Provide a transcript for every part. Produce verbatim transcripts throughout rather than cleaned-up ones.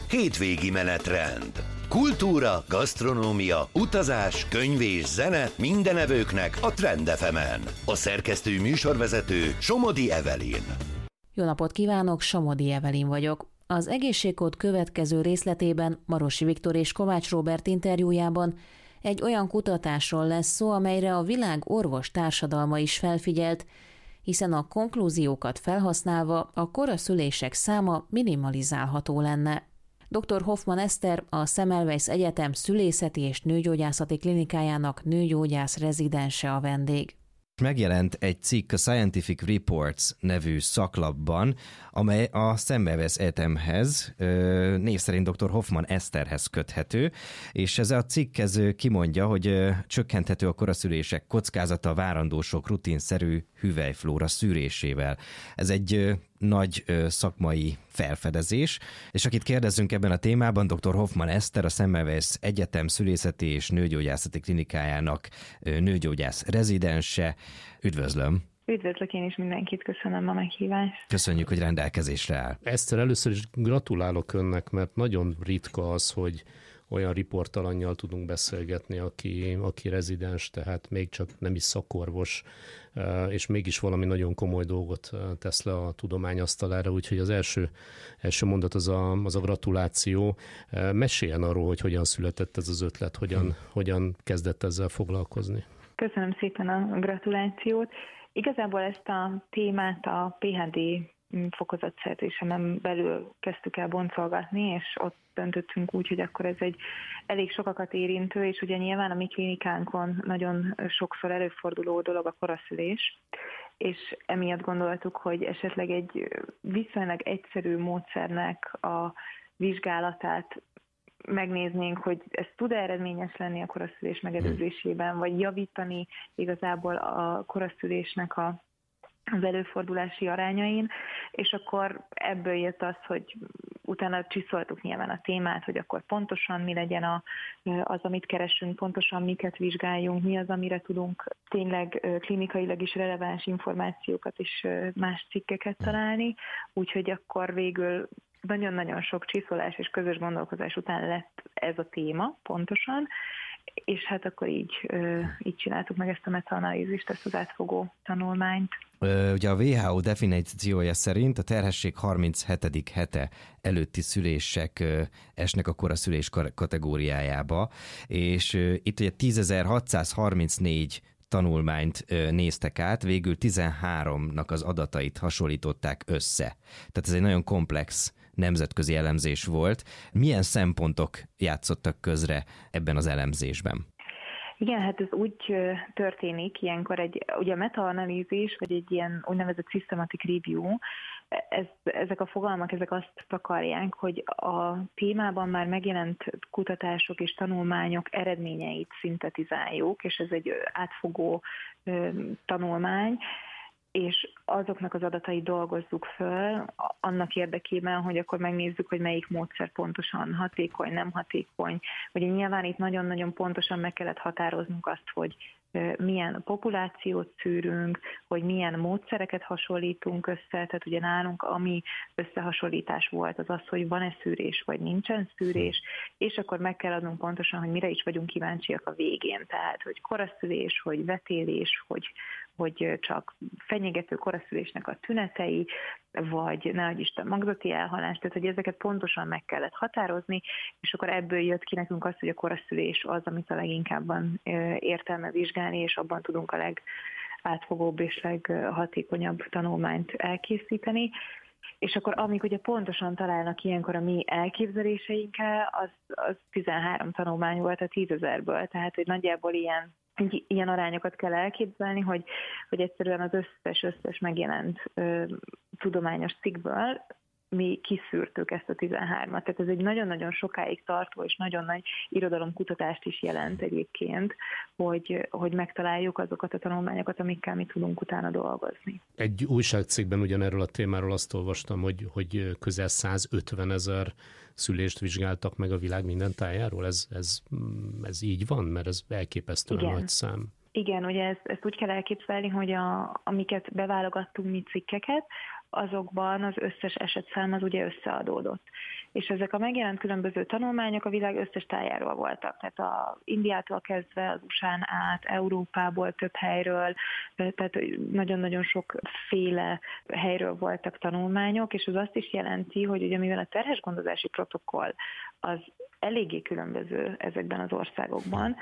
Hétvégi menetrend. Kultúra, gasztronómia, utazás, könyvés, zene minden evőknek a Trend ef emen. A szerkesztő műsorvezető Somodi Evelyn. Jó napot kívánok, Somodi Evelyn vagyok. Az Egészségkód következő részletében Marosi Viktor és Kovács Róbert interjújában egy olyan kutatásról lesz szó, amelyre a világ orvos társadalma is felfigyelt, hiszen a konklúziókat felhasználva a koraszülések száma minimalizálható lenne. doktor Hoffman Eszter, a Semmelweis Egyetem Szülészeti és Nőgyógyászati Klinikájának nőgyógyász rezidense a vendég. Megjelent egy cikk a Scientific Reports nevű szaklapban, amely a Semmelweis Egyetemhez, név szerint doktor Hoffman Eszterhez köthető, és ez a cikk ez kimondja, hogy csökkenthető a koraszülések kockázata a várandósok rutinszerű hüvelyflóra szűrésével. Ez egy nagy szakmai felfedezés, és akit kérdezzünk ebben a témában, doktor Hoffman Eszter, a Semmelweis Egyetem Szülészeti és Nőgyógyászati Klinikájának nőgyógyász rezidense. Üdvözlöm! Üdvözlök én is mindenkit, köszönöm a meghívást. Köszönjük, hogy rendelkezésre áll. Eszter, először is gratulálok önnek, mert nagyon ritka az, hogy olyan riportalannyal tudunk beszélgetni, aki, aki rezidens, tehát még csak nem is szakorvos, és mégis valami nagyon komoly dolgot tesz le a tudomány asztalára, úgyhogy az első, első mondat az a, az a gratuláció. Meséljen arról, hogy hogyan született ez az ötlet, hogyan, hmm. hogyan kezdett ezzel foglalkozni. Köszönöm szépen a gratulációt. Igazából ezt a témát a pé há dé fokozatszerzésemen belül kezdtük el boncolgatni, és ott döntöttünk úgy, hogy akkor ez egy elég sokakat érintő, és ugye nyilván a mi klinikánkon nagyon sokszor előforduló dolog a koraszülés, és emiatt gondoltuk, hogy esetleg egy viszonylag egyszerű módszernek a vizsgálatát megnéznénk, hogy ez tud-e eredményes lenni a koraszülés megelőzésében, vagy javítani igazából a koraszülésnek a az előfordulási arányain, és akkor ebből jött az, hogy utána csiszoltuk nyilván a témát, hogy akkor pontosan mi legyen a, az, amit keresünk, pontosan miket vizsgáljunk, mi az, amire tudunk tényleg klinikailag is releváns információkat és más cikkeket találni, úgyhogy akkor végül nagyon-nagyon sok csiszolás és közös gondolkozás után lett ez a téma pontosan, és hát akkor így, így csináltuk meg ezt a metaanalízist, ezt az átfogó tanulmányt. Ugye a dupla vé há ó definíciója szerint a terhesség harminchetedik hete előtti szülések esnek a koraszülés kategóriájába, és itt ugye tízezer-hatszázharmincnégy tanulmányt néztek át, végül tizenháromnak az adatait hasonlították össze. Tehát ez egy nagyon komplex nemzetközi elemzés volt. Milyen szempontok játszottak közre ebben az elemzésben? Igen, hát ez úgy történik, ilyenkor egy, ugye a metaanalízis, vagy egy ilyen úgynevezett systematic review, ez, ezek a fogalmak, ezek azt takarják, hogy a témában már megjelent kutatások és tanulmányok eredményeit szintetizáljuk, és ez egy átfogó ö, tanulmány, és azoknak az adatait dolgozzuk föl annak érdekében, hogy akkor megnézzük, hogy melyik módszer pontosan hatékony, nem hatékony. Ugye nyilván itt nagyon-nagyon pontosan meg kellett határoznunk azt, hogy milyen populációt szűrünk, hogy milyen módszereket hasonlítunk össze, tehát ugye nálunk ami összehasonlítás volt az az, hogy van-e szűrés, vagy nincsen szűrés, és akkor meg kell adnunk pontosan, hogy mire is vagyunk kíváncsiak a végén, tehát hogy koraszülés, hogy vetélés, hogy, hogy csak fenyegető koraszülésnek a tünetei, vagy ne adj Isten magzati elhalás, tehát hogy ezeket pontosan meg kellett határozni, és akkor ebből jött ki nekünk az, hogy a koraszülés az, amit a leginkábban értelme vizsgálni, és abban tudunk a legátfogóbb és leghatékonyabb tanulmányt elkészíteni. És akkor amik ugye pontosan találnak ilyenkor a mi elképzeléseinkkel, az, az tizenhárom tanulmány volt a tízezerből, tehát hogy nagyjából ilyen Ilyen arányokat kell elképzelni, hogy, hogy egyszerűen az összes-összes megjelent ö, tudományos cikkből mi kiszűrtük ezt a tizenhármat. Tehát ez egy nagyon-nagyon sokáig tartó és nagyon nagy irodalomkutatást is jelent egyébként, hogy, hogy megtaláljuk azokat a tanulmányokat, amikkel mi tudunk utána dolgozni. Egy újságcikkben ugyanerről a témáról azt olvastam, hogy, hogy közel százötven ezer szülést vizsgáltak meg a világ minden tájáról. Ez, ez, ez így van? Mert ez elképesztően Igen. nagy szám. Igen, ugye ezt, ezt úgy kell elképzelni, hogy a, amiket beválogattunk mi cikkeket, azokban az összes esetszám az ugye összeadódott. És ezek a megjelent különböző tanulmányok a világ összes tájáról voltak. Tehát a Indiától kezdve az u es á-n át, Európából több helyről, tehát nagyon-nagyon sokféle helyről voltak tanulmányok, és az azt is jelenti, hogy ugye mivel a terhesgondozási protokoll az eléggé különböző ezekben az országokban,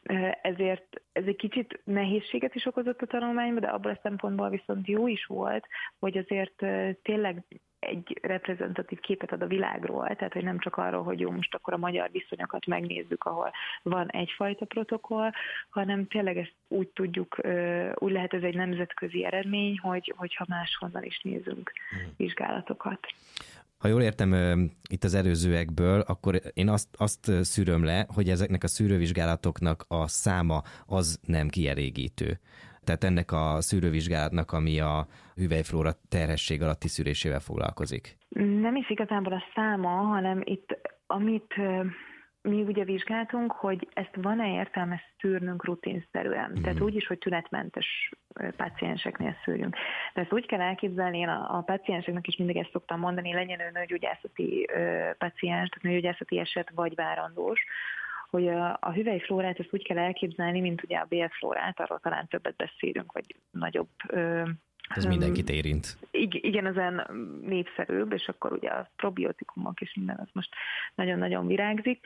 ezért ez egy kicsit nehézséget is okozott a tanulmányban, de abban a szempontból viszont jó is volt, hogy azért tényleg egy reprezentatív képet ad a világról, tehát hogy nem csak arról, hogy jó, most akkor a magyar viszonyokat megnézzük, ahol van egyfajta protokoll, hanem tényleg ezt úgy tudjuk, úgy lehet ez egy nemzetközi eredmény, hogy, hogyha máshonnan is nézünk vizsgálatokat. Ha jól értem itt az előzőekből, akkor én azt, azt szűröm le, hogy ezeknek a szűrővizsgálatoknak a száma az nem kielégítő. Tehát ennek a szűrővizsgálatnak, ami a hüvelyflóra terhesség alatti szűrésével foglalkozik. Nem is igazából a száma, hanem itt, amit mi ugye vizsgáltunk, hogy ezt van-e értelme szűrnünk rutinszerűen. Mm. Tehát úgy is, hogy tünetmentes pácienseknél szűrjünk. De ezt úgy kell elképzelni, én a, a pácienseknek is mindig ezt szoktam mondani, legyen ő nőgyógyászati páciens, tehát nőgyógyászati eset vagy várandós, hogy a, a hüvelyflórát ezt úgy kell elképzelni, mint ugye a bélflórát, arról talán többet beszélünk, vagy nagyobb... Ö, Ez mindenkit érint. Igen, ezen népszerűbb, és akkor ugye a probiotikumok és minden az most nagyon-nagyon virágzik.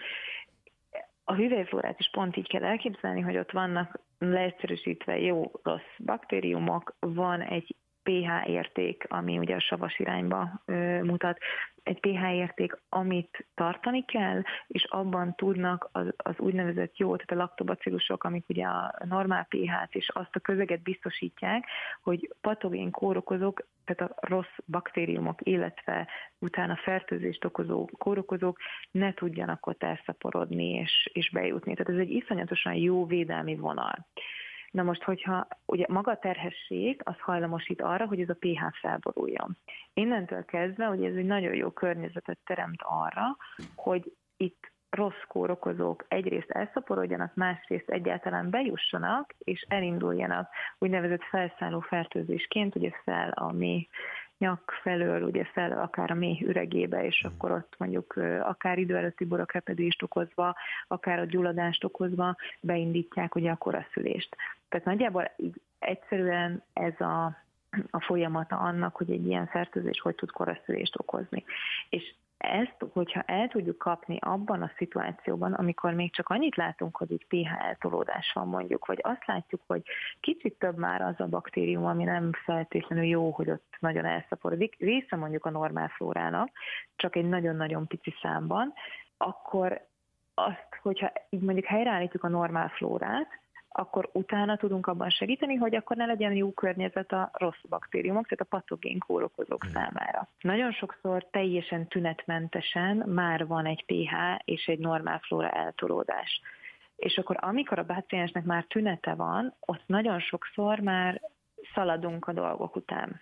A hüvelyflórát is pont így kell elképzelni, hogy ott vannak leegyszerűsítve jó-rossz baktériumok, van egy pH érték, ami ugye a savas irányba ö, mutat, egy pH érték, amit tartani kell, és abban tudnak az, az úgynevezett jó, tehát a laktobacillusok, amik ugye a normál pH-t és azt a közeget biztosítják, hogy patogén kórokozók, tehát a rossz baktériumok, illetve utána fertőzést okozó kórokozók ne tudjanak ott elszaporodni és, és bejutni. Tehát ez egy iszonyatosan jó védelmi vonal. Na most, hogyha ugye maga a terhesség, az hajlamosít arra, hogy ez a pH felboruljon. Innentől kezdve, hogy ez egy nagyon jó környezetet teremt arra, hogy itt rossz kórokozók egyrészt elszaporodjanak, másrészt egyáltalán bejussanak, és elinduljanak úgynevezett felszálló fertőzésként, ugye fel a mély nyak felől, ugye fel akár a méh üregébe, és akkor ott mondjuk akár idő előtti borakrepedést okozva, akár a gyulladást okozva beindítják ugye a koraszülést. Tehát nagyjából így egyszerűen ez a, a folyamata annak, hogy egy ilyen fertőzés hogy tud koraszülést okozni. És ezt, hogyha el tudjuk kapni abban a szituációban, amikor még csak annyit látunk, hogy egy pH eltolódás van mondjuk, vagy azt látjuk, hogy kicsit több már az a baktérium, ami nem feltétlenül jó, hogy ott nagyon elszaporodik, része mondjuk a normál flórának, csak egy nagyon-nagyon pici számban, akkor azt, hogyha így mondjuk helyreállítjuk a normál flórát, akkor utána tudunk abban segíteni, hogy akkor ne legyen jó környezet a rossz baktériumok, tehát a patogén kórokozók számára. Nagyon sokszor teljesen tünetmentesen már van egy pH és egy normál flóra eltolódás. És akkor amikor a páciensnek már tünete van, ott nagyon sokszor már szaladunk a dolgok után.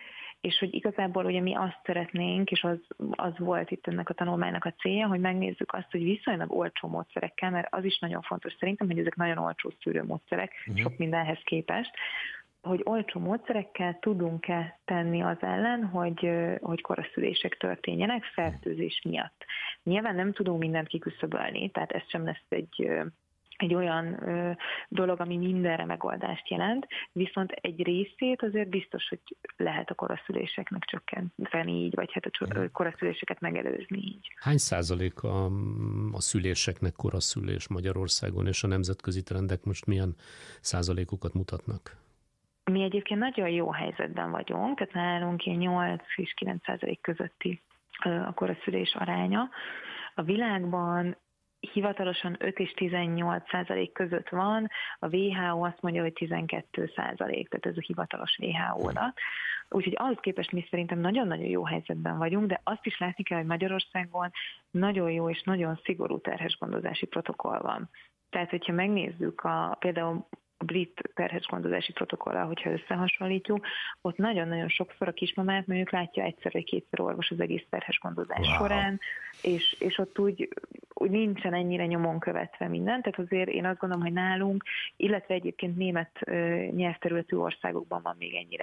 És hogy igazából ugye mi azt szeretnénk, és az, az volt itt ennek a tanulmánynak a célja, hogy megnézzük azt, hogy viszonylag olcsó módszerekkel, mert az is nagyon fontos szerintem, hogy ezek nagyon olcsó szűrőmódszerek, uh-huh. sok mindenhez képest, hogy olcsó módszerekkel tudunk-e tenni az ellen, hogy, hogy koraszülések történjenek fertőzés miatt. Nyilván nem tudunk mindent kiküszöbölni, tehát ez sem lesz egy... egy olyan ö, dolog, ami mindenre megoldást jelent, viszont egy részét azért biztos, hogy lehet a koraszüléseknek csökkenteni így, vagy hát a koraszüléseket megelőzni így. Hány százalék a, a szüléseknek koraszülés Magyarországon, és a nemzetközi trendek most milyen százalékokat mutatnak? Mi egyébként nagyon jó helyzetben vagyunk, tehát nálunk ilyen nyolc és kilenc százalék közötti a koraszülés aránya. A világban hivatalosan öt és tizennyolc százalék között van, a dupla vé há ó azt mondja, hogy tizenkét százalék, tehát ez a hivatalos dupla vé há ó adat. Úgyhogy ahhoz képest mi szerintem nagyon-nagyon jó helyzetben vagyunk, de azt is látni kell, hogy Magyarországon nagyon jó és nagyon szigorú terhesgondozási protokoll van. Tehát, hogyha megnézzük a, például a brit terhesgondozási protokollal, hogyha összehasonlítjuk, ott nagyon-nagyon sokszor a kismamát mondjuk látja egyszer vagy kétszer orvos az egész terhesgondozás wow. során, és, és ott úgy, úgy nincsen ennyire nyomon követve minden, tehát azért én azt gondolom, hogy nálunk, illetve egyébként német nyelvterületű országokban van még ennyire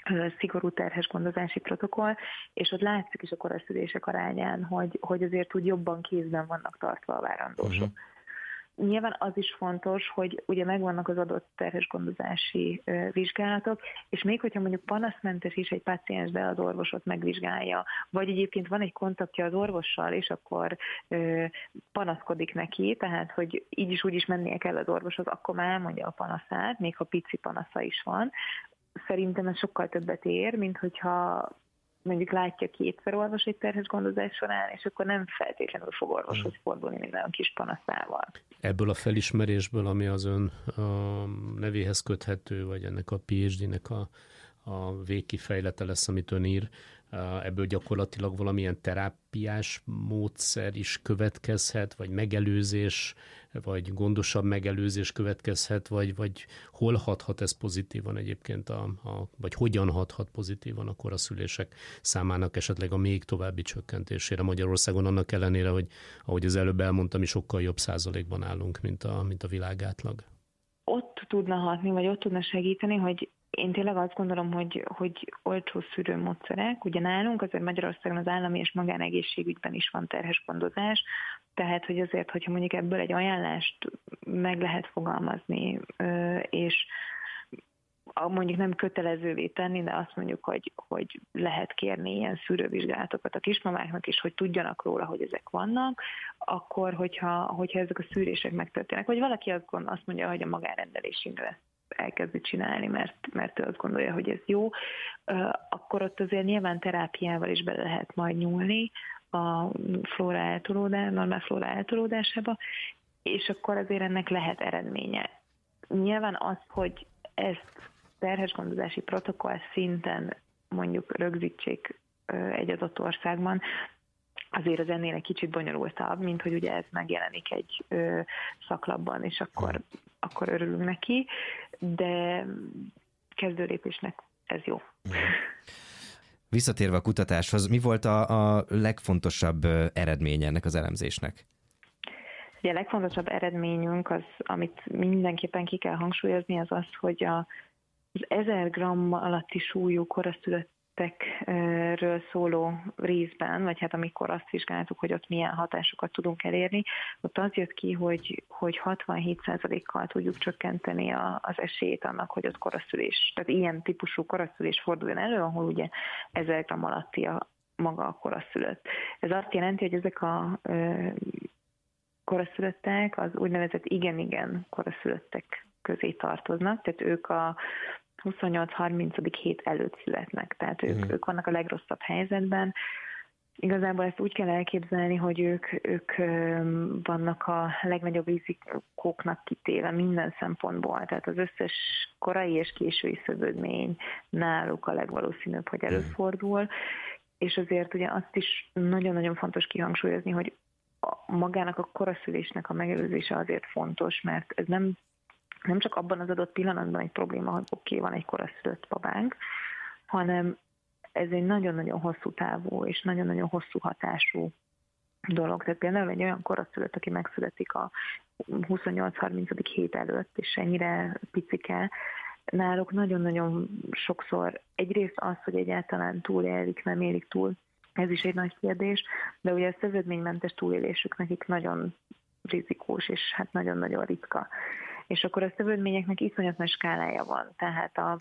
szigorú terhes gondozási protokoll, és ott látszik is a koraszülések arányán, hogy, hogy azért úgy jobban kézben vannak tartva a várandósok. Uh-huh. Nyilván az is fontos, hogy ugye megvannak az adott terhes gondozási ö, vizsgálatok, és még hogyha mondjuk panaszmentes is egy páciens, de az orvosot megvizsgálja, vagy egyébként van egy kontaktja az orvossal, és akkor ö, panaszkodik neki, tehát hogy így is úgy is mennie kell az orvoshoz, akkor már elmondja a panaszát, még ha pici panasza is van. Szerintem ez sokkal többet ér, mint hogyha mondjuk látja kétszer orvos egy terhes gondozás során, és akkor nem feltétlenül fog orvoshoz fordulni minden kis panaszával. Ebből a felismerésből, ami az ön a nevéhez köthető, vagy ennek a pé há dé-nek a, a végkifejlete lesz, amit ön ír, ebből gyakorlatilag valamilyen terápiás módszer is következhet, vagy megelőzés, vagy gondosabb megelőzés következhet, vagy, vagy hol hathat ez pozitívan egyébként, a, a, vagy hogyan hathat pozitívan a koraszülések számának esetleg a még további csökkentésére Magyarországon, annak ellenére, hogy ahogy az előbb elmondtam, is sokkal jobb százalékban állunk, mint a, mint a világátlag. Ott tudna hatni, vagy ott tudna segíteni, hogy én tényleg azt gondolom, hogy, hogy olcsó szűrőmódszerek, ugye nálunk azért Magyarországon az állami és magánegészségügyben is van terhes gondozás, tehát hogy azért, hogyha mondjuk ebből egy ajánlást meg lehet fogalmazni, és mondjuk nem kötelezővé tenni, de azt mondjuk, hogy, hogy lehet kérni ilyen szűrővizsgálatokat a kismamáknak is, hogy tudjanak róla, hogy ezek vannak, akkor, hogyha, hogyha ezek a szűrések megtörténnek, vagy valaki azt, gond, azt mondja, hogy a magánrendelésünkre elkezdi csinálni, mert, mert ő azt gondolja, hogy ez jó, akkor ott azért nyilván terápiával is bele lehet majd nyúlni a flóra eltolódás, normál flóra eltolódásába, és akkor azért ennek lehet eredménye. Nyilván az, hogy ezt terhes gondozási protokoll szinten mondjuk rögzítsék egy adott országban, azért az ennél egy kicsit bonyolultabb, mint hogy ugye ez megjelenik egy ö, szaklapban, és akkor, akkor örülünk neki, de kezdőlépésnek ez jó. Visszatérve a kutatáshoz, mi volt a, a legfontosabb eredménye ennek az elemzésnek? Ugye a legfontosabb eredményünk, az, amit mindenképpen ki kell hangsúlyozni, az az, hogy a, az ezer gramm alatti súlyú koraszülöttekről szóló részben, vagy hát amikor azt vizsgáltuk, hogy ott milyen hatásokat tudunk elérni, ott az jött ki, hogy, hogy hatvanhét százalékkal tudjuk csökkenteni a, az esélyt annak, hogy ott koraszülés, tehát ilyen típusú koraszülés forduljon elő, ahol ugye ezer gramm alatti a maga a koraszülött. Ez azt jelenti, hogy ezek a koraszülöttek az úgynevezett igen-igen koraszülöttek közé tartoznak, tehát ők a huszonnyolc-harminc hét előtt születnek, tehát ők, mm. ők vannak a legrosszabb helyzetben. Igazából ezt úgy kell elképzelni, hogy ők, ők vannak a legnagyobb rizikóknak kitéve minden szempontból, tehát az összes korai és késői szövődmény náluk a legvalószínűbb, hogy előfordul, mm. és azért ugye azt is nagyon-nagyon fontos kihangsúlyozni, hogy a magának a koraszülésnek a megelőzése azért fontos, mert ez nem, nem csak abban az adott pillanatban egy probléma, hogy oké, okay, van egy koraszülött babánk, hanem ez egy nagyon-nagyon hosszú távú és nagyon-nagyon hosszú hatású dolog. Tehát például egy olyan koraszülött, aki megszületik a huszonnyolc-harminc hét előtt, és ennyire picike, náluk nagyon-nagyon sokszor egyrészt az, hogy egyáltalán túlélik, nem élik túl, ez is egy nagy kérdés, de ugye a szövődménymentes túlélésük nekik nagyon rizikós, és hát nagyon-nagyon ritka. És akkor a szövődményeknek iszonyat nagy skálája van, tehát a,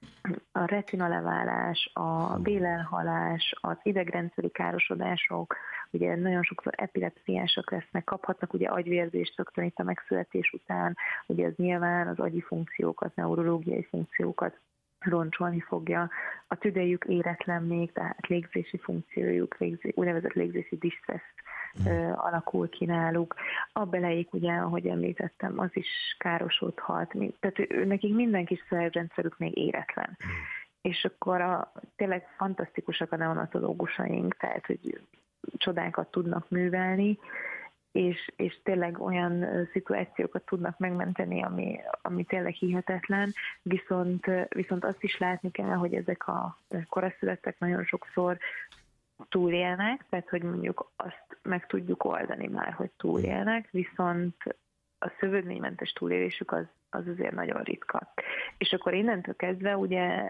a retinaleválás, a bélelhalás, az idegrendszeri károsodások, ugye nagyon sokszor epilepsziások lesznek, kaphatnak ugye agyvérzést rögtön itt a megszületés után, ugye ez nyilván az agyi funkciókat, neurológiai funkciókat roncsolni fogja. A tüdejük éretlen még, tehát légzési funkciójuk, légzé, úgynevezett légzési distress mm. alakul ki náluk. A beleik, ugye, ahogy említettem, az is károsodhat. Tehát ő, nekik minden kis szervrendszerük még éretlen. Mm. És akkor a, tényleg fantasztikusak a neonatológusaink, tehát hogy csodákat tudnak művelni, és, és tényleg olyan szituációkat tudnak megmenteni, ami, ami tényleg hihetetlen, viszont, viszont azt is látni kell, hogy ezek a koraszülöttek nagyon sokszor túlélnek, tehát hogy mondjuk azt meg tudjuk oldani már, hogy túlélnek, viszont a szövődménymentes túlélésük az, az azért nagyon ritka. És akkor innentől kezdve ugye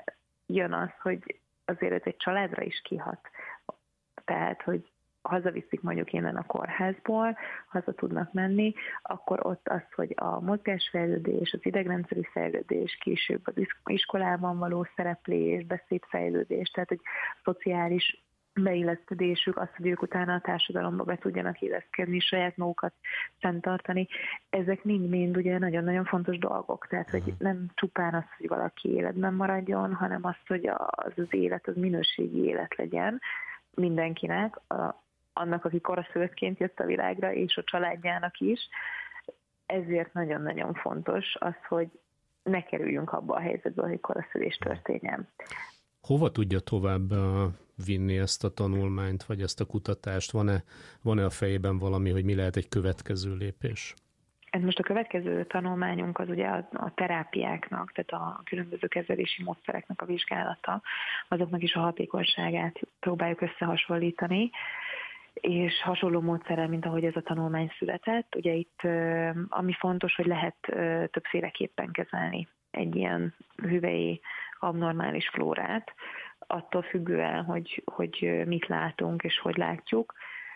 jön az, hogy azért ez egy családra is kihat. Tehát, hogy hazaviszik mondjuk innen a kórházból, haza tudnak menni, akkor ott az, hogy a mozgásfejlődés, az idegrendszeri fejlődés, később az iskolában való szereplés, beszédfejlődés, tehát hogy szociális beilleszkedésük, az, hogy ők utána a társadalomba be tudjanak illeszkedni, saját magukat fenntartani, ezek mind-mind ugye nagyon-nagyon fontos dolgok, tehát hogy nem csupán az, hogy valaki életben maradjon, hanem az, hogy az az élet, az minőségi élet legyen mindenkinek, a, annak, aki koraszülöttként jött a világra, és a családjának is. Ezért nagyon-nagyon fontos az, hogy ne kerüljünk abba a helyzetbe, hogy koraszülés történjen. Hova tudja tovább vinni ezt a tanulmányt, vagy ezt a kutatást? Van-e, van-e a fejében valami, hogy mi lehet egy következő lépés? Ez most a következő tanulmányunk az ugye a, a terápiáknak, tehát a különböző kezelési módszereknek a vizsgálata, azoknak is a hatékonyságát próbáljuk összehasonlítani, és hasonló módszerrel, mint ahogy ez a tanulmány született. Ugye itt ami fontos, hogy lehet többféleképpen kezelni egy ilyen hüvei abnormális flórát, attól függően, hogy, hogy mit látunk és hogy látjuk.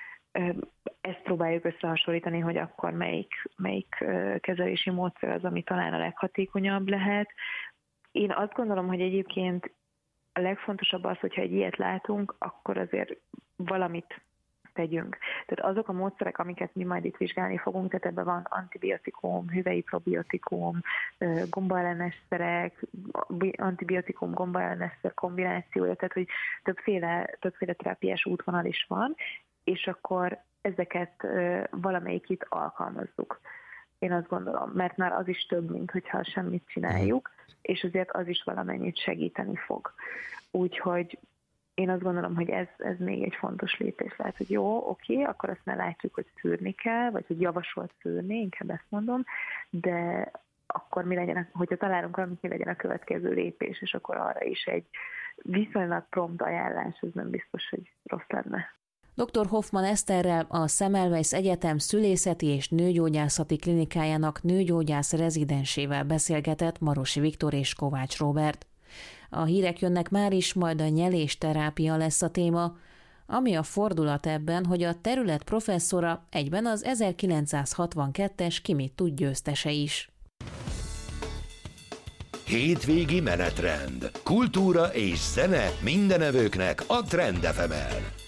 Ezt próbáljuk összehasonlítani, hogy akkor melyik, melyik kezelési módszer az, ami talán a leghatékonyabb lehet. Én azt gondolom, hogy egyébként a legfontosabb az, hogyha egy ilyet látunk, akkor azért valamit tegyünk. Tehát azok a módszerek, amiket mi majd itt vizsgálni fogunk, tehát ebben van antibiotikum, hüvei probiotikum, gombaellenesszerek, antibiotikum, gombaellenesszer kombinációja, tehát hogy többféle, többféle terápiás útvonal is van, és akkor ezeket valamelyik itt alkalmazzuk. Én azt gondolom, mert már az is több, mint hogyha semmit csináljuk, és azért az is valamennyit segíteni fog. Úgyhogy én azt gondolom, hogy ez, ez még egy fontos lépés lehet, hogy jó, oké, akkor azt ne látjuk, hogy szűrni kell, vagy hogy javasolt szűrni, inkább ezt mondom, de akkor mi legyen, hogyha találunk valamit, mi legyen a következő lépés, és akkor arra is egy viszonylag prompt ajánlás, ez nem biztos, hogy rossz lenne. doktor Hoffman Eszterrel, a Semmelweis Egyetem szülészeti és nőgyógyászati klinikájának nőgyógyász rezidensével beszélgetett Marosi Viktor és Kovács Róbert. A hírek jönnek már is, majd a nyelésterápia lesz a téma, ami a fordulat ebben, hogy a terület professzora egyben az ezerkilencszázhatvankettes Ki mit tud győztese is. Hétvégi menetrend. Kultúra és zene mindenevőknek a Trend ef emen.